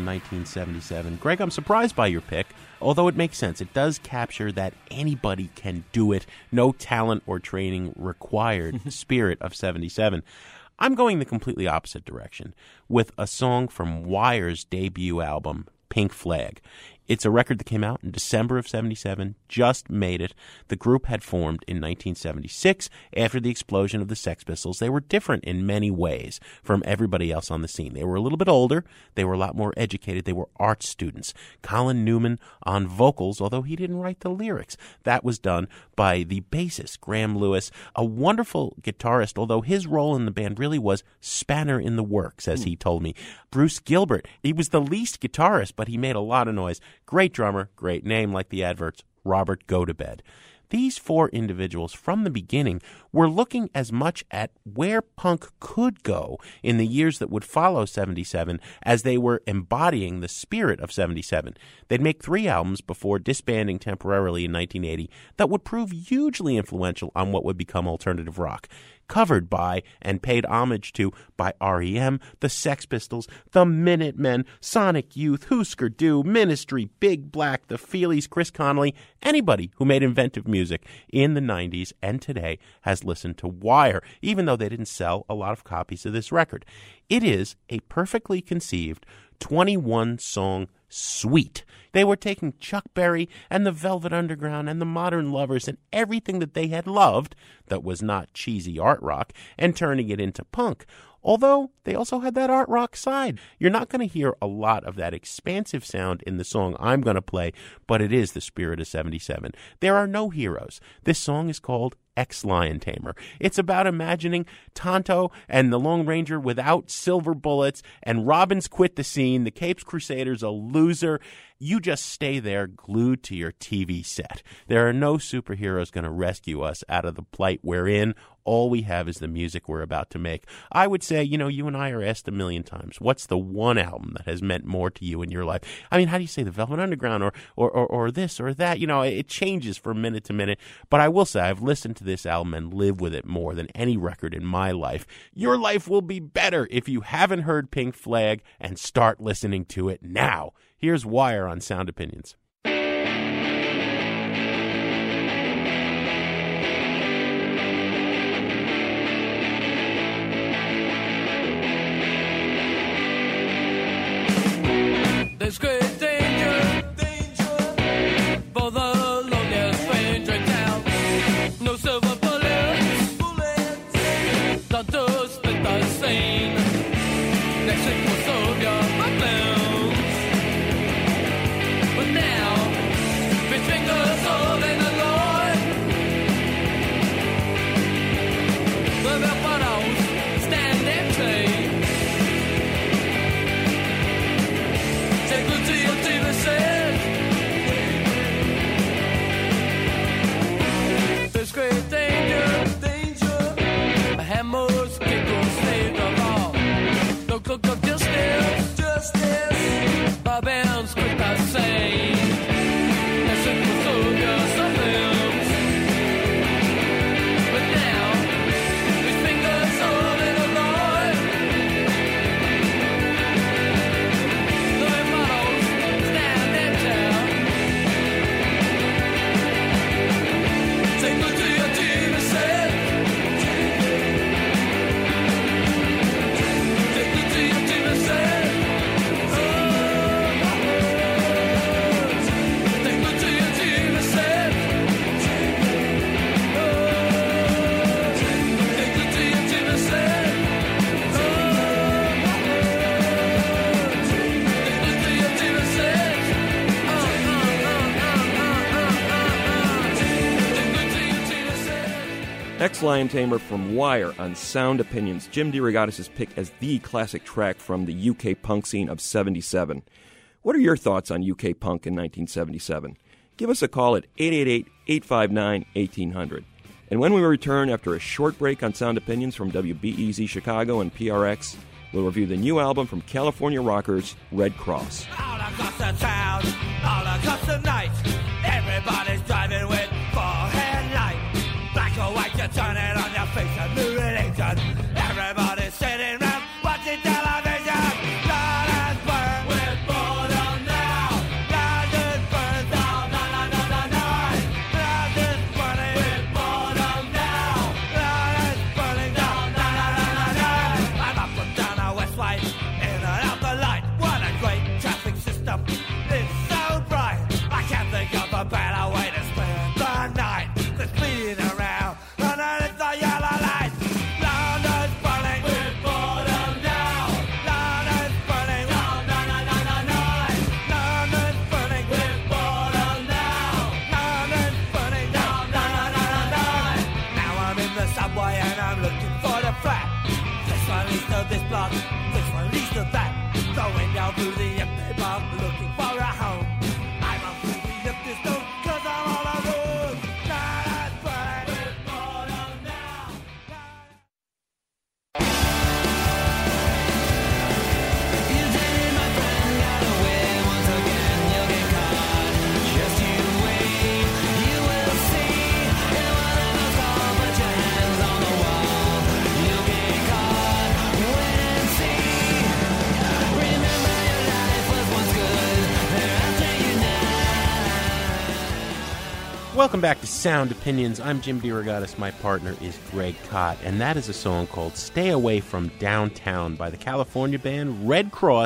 1977. Greg, I'm surprised by your pick, although it makes sense. It does capture that anybody can do it, no talent or training required spirit of 77. I'm going the completely opposite direction with a song from Wire's debut album, Pink Flag. It's a record that came out in December of 77, just made it. The group had formed in 1976 after the explosion of the Sex Pistols. They were different in many ways from everybody else on the scene. They were a little bit older. They were a lot more educated. They were art students. Colin Newman on vocals, although he didn't write the lyrics. That was done by the bassist, Graham Lewis, a wonderful guitarist, although his role in the band really was spanner in the works, as he told me. Bruce Gilbert, he was the least guitarist, but he made a lot of noise. Great drummer, great name, like the Adverts, Robert Gotobed. These four individuals from the beginning were looking as much at where punk could go in the years that would follow 77 as they were embodying the spirit of 77. They'd make 3 albums before disbanding temporarily in 1980 that would prove hugely influential on what would become alternative rock. Covered by and paid homage to by R.E.M., the Sex Pistols, the Minutemen, Sonic Youth, Husker Du, Ministry, Big Black, the Feelies, Chris Connelly. Anybody who made inventive music in the 90s and today has listened to Wire, even though they didn't sell a lot of copies of this record. It is a perfectly conceived 21-song sweet. They were taking Chuck Berry and the Velvet Underground and the Modern Lovers and everything that they had loved that was not cheesy art rock and turning it into punk. Although they also had that art rock side. You're not going to hear a lot of that expansive sound in the song I'm going to play, but it is the spirit of 77. There are no heroes. This song is called Ex-Lion Tamer. It's about imagining Tonto and the Lone Ranger without silver bullets, and Robbins quit the scene, the Capes Crusaders a loser. You just stay there glued to your TV set. There are no superheroes going to rescue us out of the plight we're in. All we have is the music we're about to make. I would say, you and I are asked a million times, what's the one album that has meant more to you in your life? I mean, how do you say the Velvet Underground or this or that? It changes from minute to minute. But I will say I've listened to this album and lived with it more than any record in my life. Your life will be better if you haven't heard Pink Flag, and start listening to it now. Here's Wire on Sound Opinions. There's great danger for the loneliest stranger in town. No silver bullets, not to split the scene. Next week will solve your problems. But now, fish fingers holding the Lord. The milk bottles stand empty. Take good to your TV set. There's great danger. A hammer's kick will save the law. No cloak of justice. Barbarians quick to say. That's simple soldiers of limbs. But now, his fingers holding the Lord. The models stand empty. Take good to your TV set. Take good to your TV set. Take good to your TV set. Take good to your TV set. Take good to your TV set. Take good to your TV set. Ex-Lion Tamer from Wire on Sound Opinions. Jim DeRogatis' pick as the classic track from the UK punk scene of 77. What are your thoughts on UK punk in 1977? Give us a call at 888-859-1800. And when we return after a short break on Sound Opinions from WBEZ Chicago and PRX, we'll review the new album from California rockers Red Cross. All across the town, all across the night, everybody's driving with forehead light. Black or white, you turn it on your face, a new religion. Everybody's sitting around watching television. Blood has burned, we're boredom now. Blood is burned down, blood is burning, we're boredom now. Blood is burning down, I'm up and down our West White, in and out the light. What a great traffic system, it's so bright. I can't think of a better way to spend the night. The speeding around underneath the yellow light. Blood is burning, we're boredom now. Blood is burning, blood is burning, we're boredom now. Blood is burning, now I'm in the subway and I'm looking for the flat. This one leads to this block, this one leads to that. Going down through the empty block, looking for a home. I'm on through the empty stone, 'cause I'm all alone. Blood is burning, we're boredom now. Welcome back to Sound Opinions. I'm Jim DeRogatis. My partner is Greg Kot, and that is a song called Stay Away from Downtown by the California band Red Cross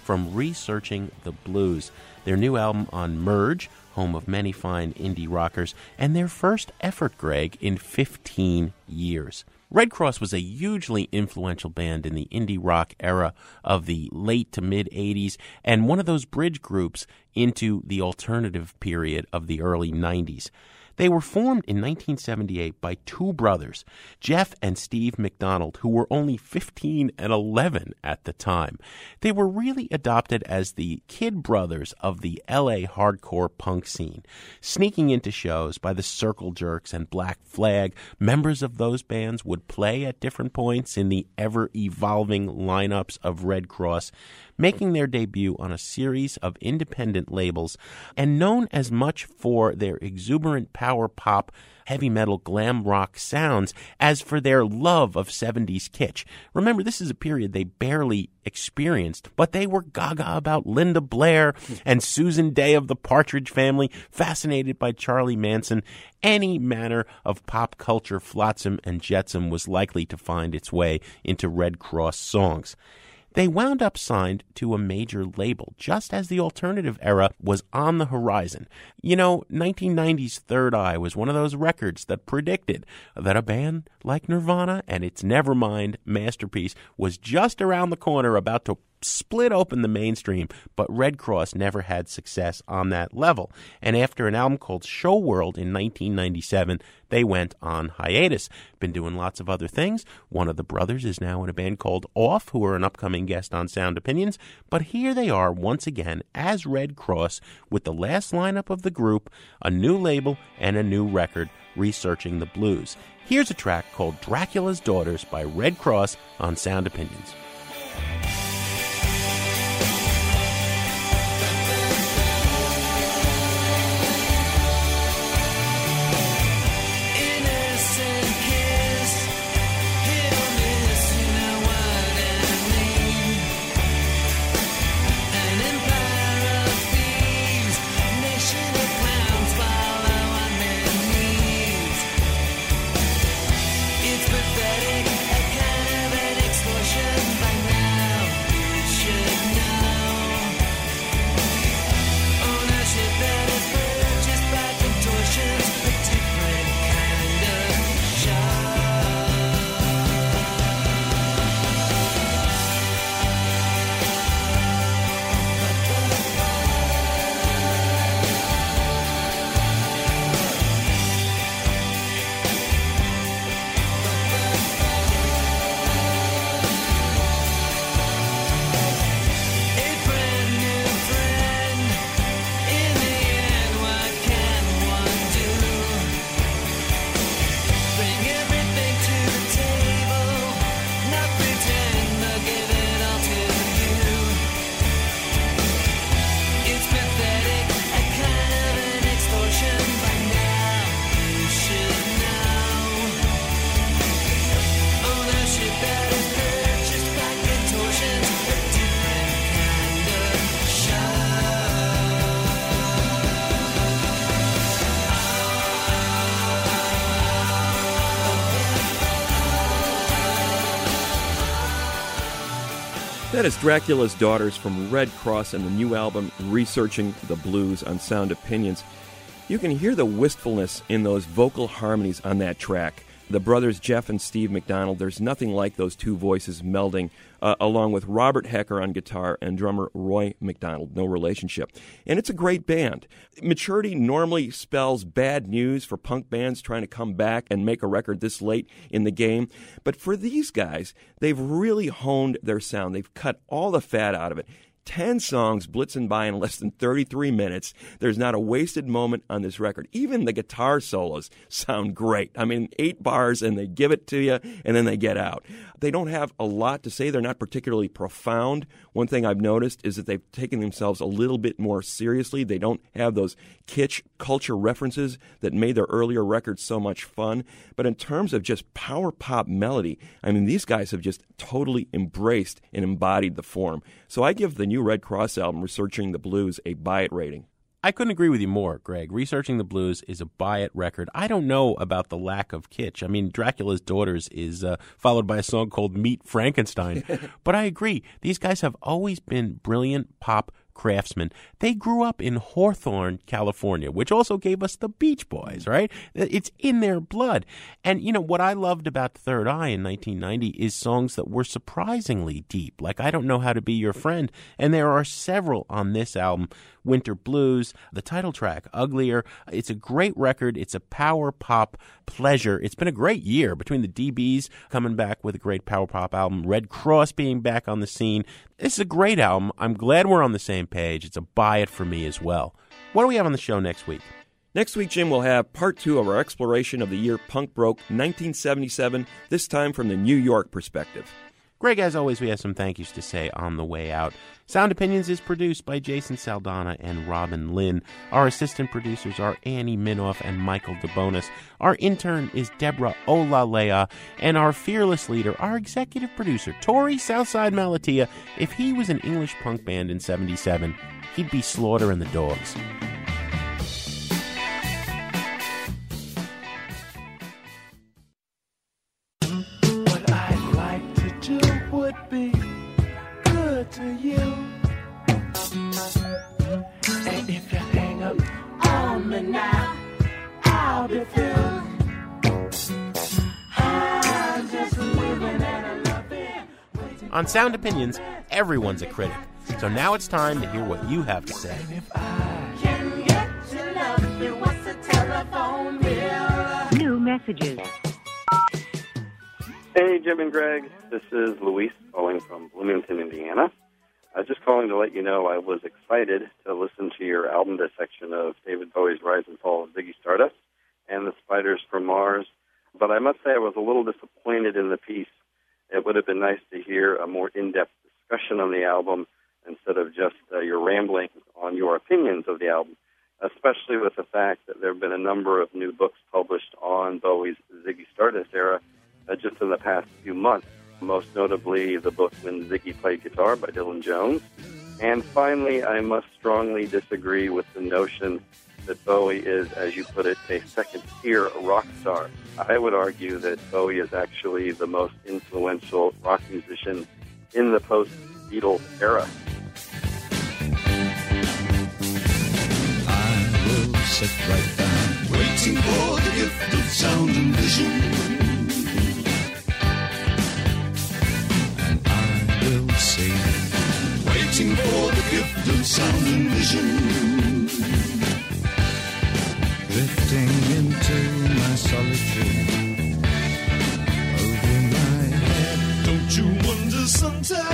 from Researching the Blues, their new album on Merge, home of many fine indie rockers, and their first effort, Greg, in 15 years. Red Cross was a hugely influential band in the indie rock era of the late to mid-'80s and one of those bridge groups into the alternative period of the early 90s. They were formed in 1978 by two brothers, Jeff and Steve McDonald, who were only 15 and 11 at the time. They were really adopted as the kid brothers of the L.A. hardcore punk scene. Sneaking into shows by the Circle Jerks and Black Flag, members of those bands would play at different points in the ever-evolving lineups of Red Cross, making their debut on a series of independent labels, and known as much for their exuberant power pop, heavy metal, glam rock sounds as for their love of 70s kitsch. Remember, this is a period they barely experienced, but they were gaga about Linda Blair and Susan Day of the Partridge Family, fascinated by Charlie Manson. Any manner of pop culture flotsam and jetsam was likely to find its way into Red Cross songs. They wound up signed to a major label just as the alternative era was on the horizon. You know, 1990's Third Eye was one of those records that predicted that a band like Nirvana and its Nevermind masterpiece was just around the corner, about to split open the mainstream, but Red Cross never had success on that level. And after an album called Show World in 1997, they went on hiatus. Been doing lots of other things. One of the brothers is now in a band called Off, who are an upcoming guest on Sound Opinions. But here they are once again as Red Cross with the last lineup of the group, a new label, and a new record, Researching the Blues. Here's a track called Dracula's Daughters by Red Cross on Sound Opinions. That is Dracula's Daughters from Red Cross and the new album Researching the Blues on Sound Opinions. You can hear the wistfulness in those vocal harmonies on that track. The brothers Jeff and Steve McDonald, there's nothing like those two voices melding, along with Robert Hecker on guitar and drummer Roy McDonald, no relationship. And it's a great band. Maturity normally spells bad news for punk bands trying to come back and make a record this late in the game. But for these guys, they've really honed their sound. They've cut all the fat out of it. 10 songs blitzing by in less than 33 minutes. There's not a wasted moment on this record. Even the guitar solos sound great. I mean, 8 bars and they give it to you and then they get out. They don't have a lot to say. They're not particularly profound. One thing I've noticed is that they've taken themselves a little bit more seriously. They don't have those kitsch culture references that made their earlier records so much fun. But in terms of just power pop melody, I mean, these guys have just totally embraced and embodied the form. So I give the new Red Cross album, Researching the Blues, a buy it rating. I couldn't agree with you more, Greg. Researching the Blues is a buy-it record. I don't know about the lack of kitsch. I mean, Dracula's Daughters is followed by a song called Meet Frankenstein. But I agree. These guys have always been brilliant pop craftsmen. They grew up in Hawthorne, California, which also gave us the Beach Boys, right? It's in their blood. And, you know, what I loved about Third Eye in 1990 is songs that were surprisingly deep, like I Don't Know How to Be Your Friend. And there are several on this album. Winter Blues, the title track, Uglier. It's a great record. It's a power pop pleasure. It's been a great year between the DBs coming back with a great power pop album, Red Cross being back on the scene. This is a great album. I'm glad we're on the same page. It's a buy it for me as well. What do we have on the show next week? Next week, Jim, we'll have part 2 of our exploration of the year punk broke, 1977, this time from the New York perspective. Greg, as always, we have some thank yous to say on the way out. Sound Opinions is produced by Jason Saldana and Robin Lynn. Our assistant producers are Annie Minoff and Michael DeBonis. Our intern is Deborah Olalea. And our fearless leader, our executive producer, Tori Southside Malatia. If he was an English punk band in 77, he'd be Slaughter and the Dogs. What I'd like to do would be good to you. And if you hang up on me now, I'll be through. I'm just living and loving. On Sound Opinions, everyone's a critic. So now it's time to hear what you have to say. Can get to love you, what's the telephone bill? New messages. Hey, Jim and Greg. This is Luis calling from Bloomington, Indiana. I was just calling to let you know I was excited to listen to your album dissection of David Bowie's Rise and Fall of Ziggy Stardust and the Spiders from Mars, but I must say I was a little disappointed in the piece. It would have been nice to hear a more in-depth discussion on the album instead of just your rambling on your opinions of the album, especially with the fact that there have been a number of new books published on Bowie's Ziggy Stardust era just in the past few months, most notably the book When Ziggy Played Guitar by Dylan Jones. And finally, I must strongly disagree with the notion that Bowie is, as you put it, a second-tier rock star. I would argue that Bowie is actually the most influential rock musician in the post-Beatles era. I will sit right down, waiting for the gift of sound and vision. Waiting for the gift of sound and vision. Drifting into my solitude. Over my head. Don't you wonder sometimes?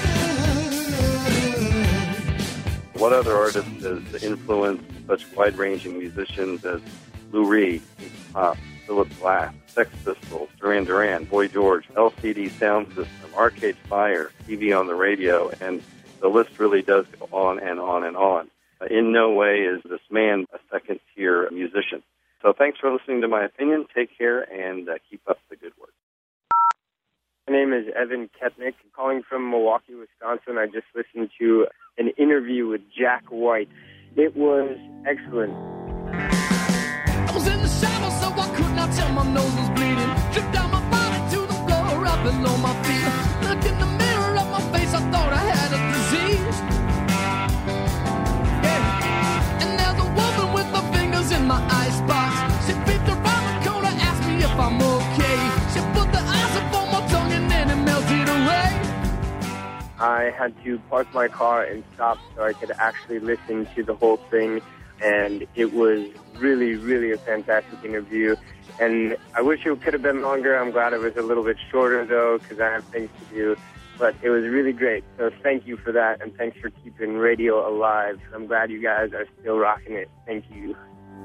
What other artist has influenced such wide-ranging musicians as Lou Reed, Pop, Philip Glass, Sex Pistols, Duran Duran, Boy George, LCD Sound System, Arcade Fire, TV on the radio, and the list really does go on and on and on. In no way is this man a second-tier musician. So thanks for listening to my opinion. Take care and keep up the good work. My name is Evan Ketnick. I'm calling from Milwaukee, Wisconsin. I just listened to an interview with Jack White. It was excellent. I was in the shower, so I could not tell my nose was bleeding. Dripped down my body to the floor, right below my feet. Looked in the mirror of my face, I thought I had a disease. Yeah. And there's a woman with her fingers in my icebox. She peeped around the corner, asked me if I'm okay. She put the ice up on my tongue and then it melted away. I had to park my car and stop so I could actually listen to the whole thing. And it was really, really a fantastic interview. And I wish it could have been longer. I'm glad it was a little bit shorter, though, because I have things to do. But it was really great. So thank you for that, and thanks for keeping radio alive. I'm glad you guys are still rocking it. Thank you.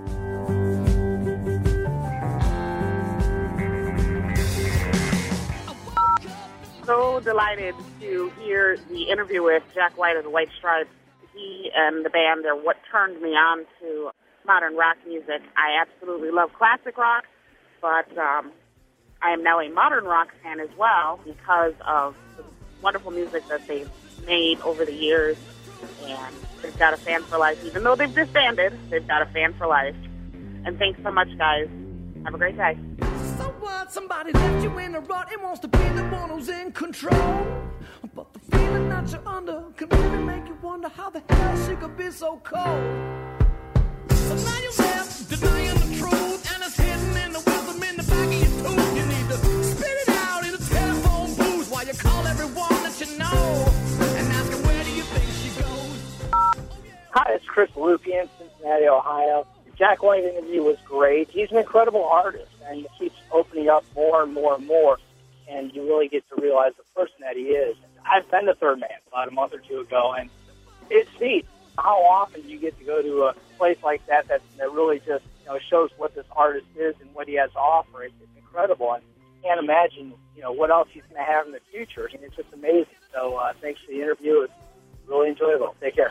So delighted to hear the interview with Jack White of the White Stripes. He and the band are what turned me on to modern rock music. I absolutely love classic rock, but I am now a modern rock fan as well because of the wonderful music that they've made over the years, and they've got a fan for life. Even though they've disbanded, they've got a fan for life. And thanks so much, guys. Have a great day. So what? Somebody left you in a rut and wants to be the one who's in control. But the feeling that you're under can really make you wonder how the hell she could be so cold. So now you're left denying the truth, and it's hidden in the wisdom in the back of your tooth. You need to spit it out in a telephone booth while you call everyone that you know and ask them, where do you think she goes? Hi, it's Chris Lupi in Cincinnati, Ohio. The Jack White interview was great. He's an incredible artist, and he keeps opening up more and more and more, and you really get to realize the person that he is. I've been to Third Man about a month or two ago, and it's neat how often you get to go to a place like that that really just shows what this artist is and what he has to offer. It's incredible, and you can't imagine what else he's going to have in the future, and it's just amazing. So thanks for the interview. It's really enjoyable. Take care.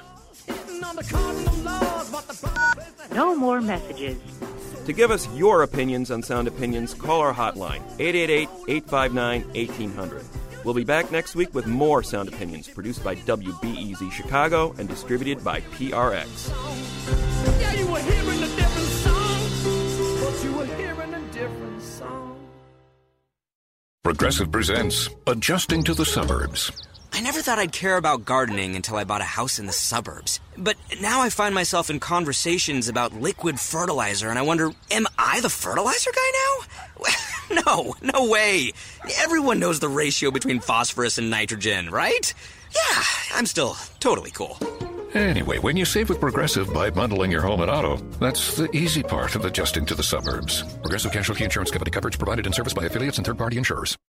No more messages. To give us your opinions on Sound Opinions, call our hotline, 888-859-1800. We'll be back next week with more Sound Opinions, produced by WBEZ Chicago and distributed by PRX. Yeah, you were hearing a different song, but you were hearing a different song. Progressive presents Adjusting to the Suburbs. I never thought I'd care about gardening until I bought a house in the suburbs. But now I find myself in conversations about liquid fertilizer, and I wonder, am I the fertilizer guy now? No way. Everyone knows the ratio between phosphorus and nitrogen, right? Yeah, I'm still totally cool. Anyway, when you save with Progressive by bundling your home and auto, that's the easy part of adjusting to the suburbs. Progressive Casualty Insurance Company coverage provided in service by affiliates and third-party insurers.